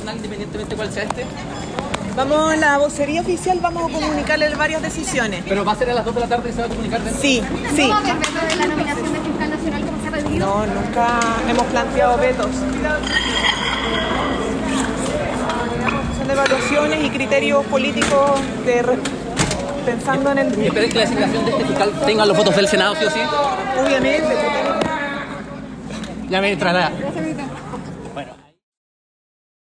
tribunal, independientemente cuál sea este? Vamos, la vocería oficial, vamos a comunicarle varias decisiones. ¿Pero va a ser a las 2 de la tarde y se va a comunicar dentro? Sí, sí. ¿No va a haber veto de la nominación del fiscal nacional como se ha pedido? No, nunca hemos planteado vetos. Son evaluaciones y criterios políticos pensando en el... ¿Y esperáis que la designación de este fiscal tenga los votos del Senado, sí o sí? Obviamente. Ya me traslada.